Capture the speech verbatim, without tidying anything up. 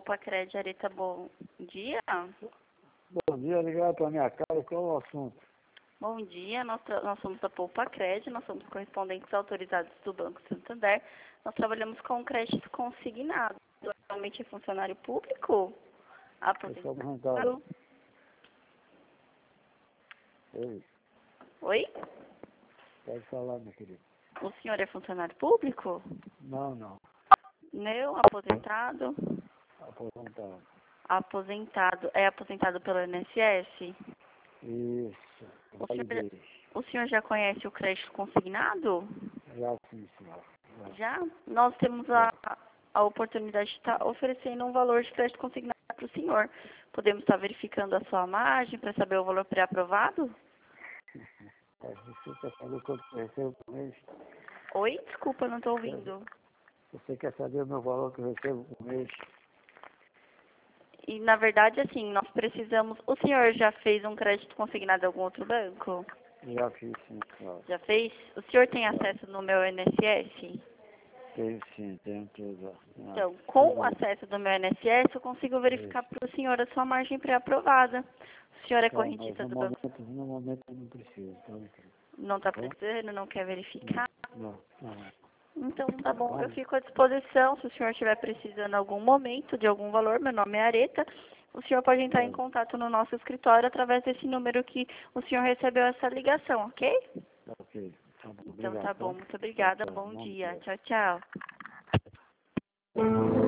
Poupa Cred, Areta, bom dia. Bom dia, ligado para a minha casa, qual é o assunto? Bom dia, nós, nós somos da Poupa Cred, nós somos correspondentes autorizados do Banco Santander. Nós trabalhamos com crédito consignado. Atualmente é funcionário público? Aposentado? Oi, Oi? pode falar, meu querido. O senhor é funcionário público? Não, não, Não, aposentado? aposentado. Aposentado. É aposentado pelo I N S S? Isso, O senhor, validez. o senhor já conhece o crédito consignado? Já fiz, senhor. Já. Já? Nós temos a, a oportunidade de estar oferecendo um valor de crédito consignado para o senhor. Podemos estar verificando a sua margem para saber o valor pré-aprovado? Mas você quer saber quanto eu recebo por mês? Oi? Desculpa, não estou ouvindo. Você quer saber o meu valor que eu recebo por mês? E, na verdade, assim, nós precisamos... O senhor já fez um crédito consignado em algum outro banco? Já fiz, sim, claro. Já fez? O senhor tem acesso no meu I N S S? Tenho sim, tenho tudo. Então, com o acesso do meu I N S S, eu consigo verificar para o senhor a sua margem pré-aprovada. O senhor é Tá, mas correntista no do banco? momento, no momento eu não preciso, tá? Não está Tá bom? precisando, não quer verificar? Não, não. Então, tá bom, eu fico à disposição. Se o senhor estiver precisando em algum momento de algum valor, meu nome é Areta, o senhor pode entrar em contato no nosso escritório através desse número que o senhor recebeu essa ligação, ok? Ok, tá bom. Então, Obrigado, tá bom, tá? muito obrigada, Tchau, tchau. bom Bom dia, dia. tchau, tchau.